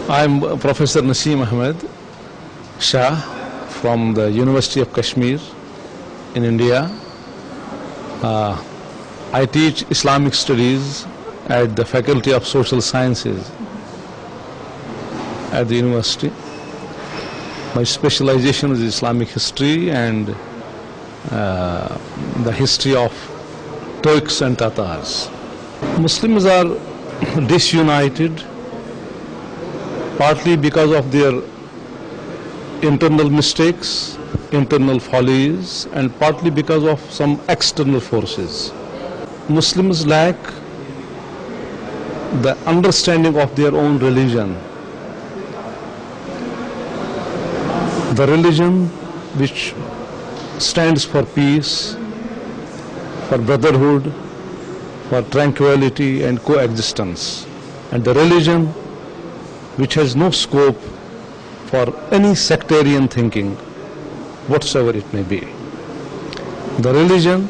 I'm Professor Naseem Ahmed Shah from the University of Kashmir in India. I teach Islamic Studies at the Faculty of Social Sciences at the university. My specialization is Islamic history and the history of Turks and Tatars. Muslims are disunited partly because of their internal mistakes, internal follies, and partly because of some external forces. Muslims lack the understanding of their own religion. The religion which stands for peace, for brotherhood, for tranquility and coexistence, and the religion which has no scope for any sectarian thinking whatsoever it may be. The religion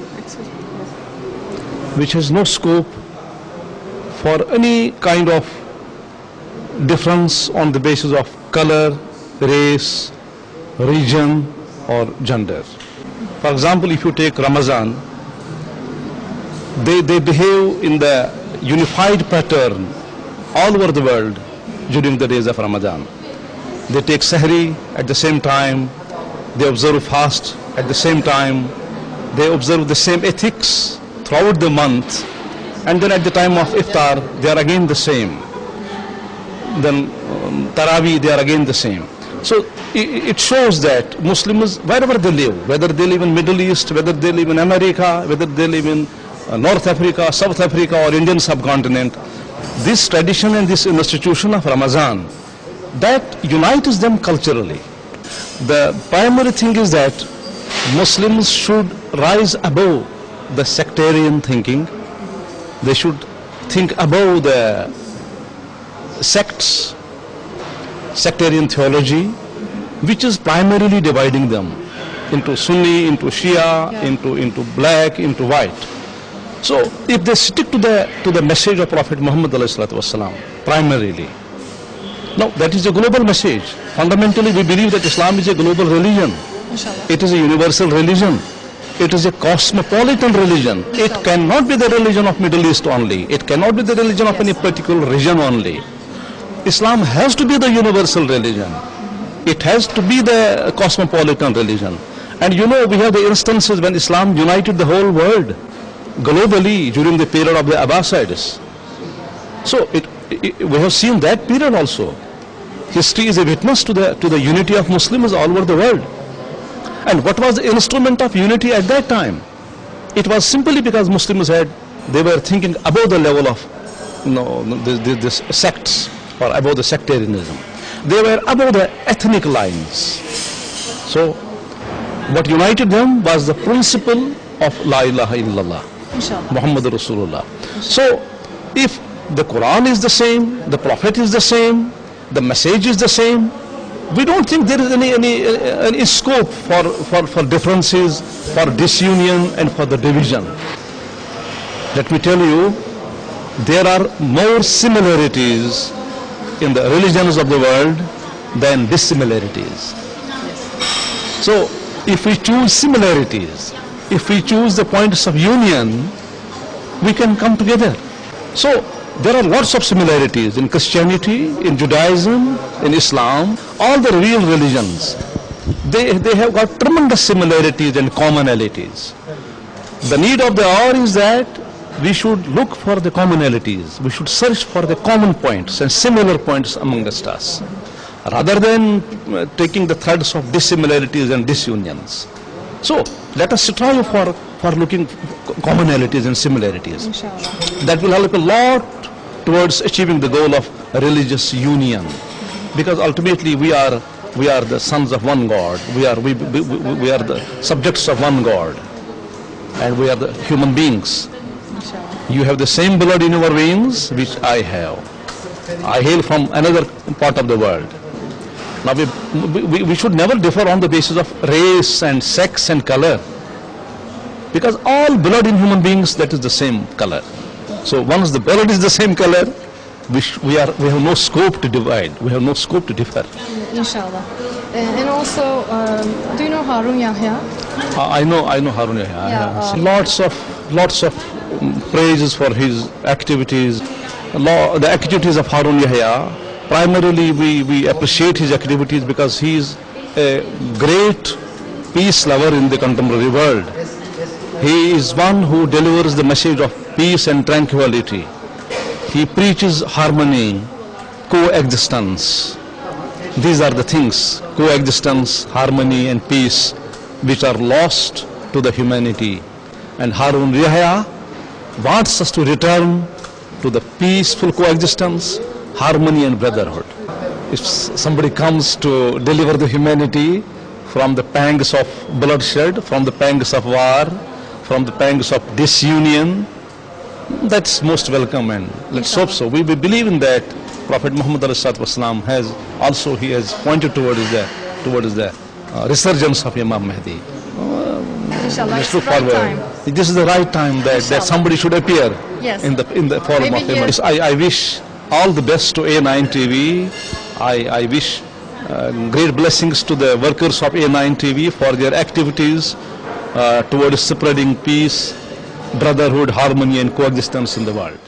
which has no scope for any kind of difference on the basis of color, race, region or gender. For example, if you take Ramadan, they behave in the unified pattern all over the world during the days of Ramadan. They take Sahri at the same time, they observe fast at the same time, they observe the same ethics throughout the month, and then at the time of Iftar they are again the same. Then Taraweeh, they are again the same. So it shows that Muslims, wherever they live, whether they live in Middle East, whether they live in America, whether they live in North Africa, South Africa or Indian subcontinent, this tradition and this institution of Ramadan, that unites them culturally. The primary thing is that Muslims should rise above the sectarian thinking. They should think above the sects, sectarian theology, which is primarily dividing them into Sunni, into Shia, into black, into white. So if they stick to the message of Prophet Muhammad ﷺ, primarily, now that is a global message. Fundamentally we believe that Islam is a global religion. It is a universal religion. It is a cosmopolitan religion. It cannot be the religion of Middle East only. It cannot be the religion of any particular region only. Islam has to be the universal religion. It has to be the cosmopolitan religion. And you know, we have the instances when Islam united the whole world globally during the period of the Abbasids. So we have seen that period also. History is a witness to the unity of Muslims all over the world. And what was the instrument of unity at that time? It was simply because Muslims they were thinking above the level of this sects or above the sectarianism. They were above the ethnic lines. So what united them was the principle of La ilaha illallah, Muhammadur Rasulullah. So if the Quran is the same, the Prophet is the same, the message is the same, we don't think there is any scope for differences, for disunion and for the division. Let me tell you, there are more similarities in the religions of the world than dissimilarities. So if we choose similarities, if we choose the points of union, we can come together. So there are lots of similarities in Christianity, in Judaism, in Islam, all the real religions. They have got tremendous similarities and commonalities. The need of the hour is that we should look for the commonalities. We should search for the common points and similar points amongst us, rather than taking the threads of dissimilarities and disunions. So let us strive for looking commonalities and similarities. Inshallah. That will help a lot towards achieving the goal of religious union, because ultimately we are the sons of one God. We are the subjects of one God, and we are the human beings. You have the same blood in your veins which I have. I hail from another part of the world. Now we should never differ on the basis of race and sex and color, because all blood in human beings, that is the same color. So once the blood is the same color, we have no scope to divide. We have no scope to differ. Inshallah. And also, do you know Harun Yahya? I know Harun Yahya. Yeah, Lots of praises for his activities. The activities of Harun Yahya, primarily we appreciate his activities because he is a great peace lover in the contemporary world. He is one who delivers the message of peace and tranquility. He preaches harmony, coexistence. These are the things, coexistence, harmony and peace, which are lost to the humanity. And Harun Yahya wants us to return to the peaceful coexistence, harmony and brotherhood. If somebody comes to deliver the humanity from the pangs of bloodshed, from the pangs of war, from the pangs of disunion, that's most welcome, and let's hope so. We believe in that. Prophet Muhammad ﷺ has pointed towards the resurgence of Imam Mahdi. Inshallah, Let's it's the right time. This is the right time that somebody should appear Yes. in the form Maybe of Imam. I wish all the best to A9 TV. I wish great blessings to the workers of A9 TV for their activities towards spreading peace, brotherhood, harmony and coexistence in the world.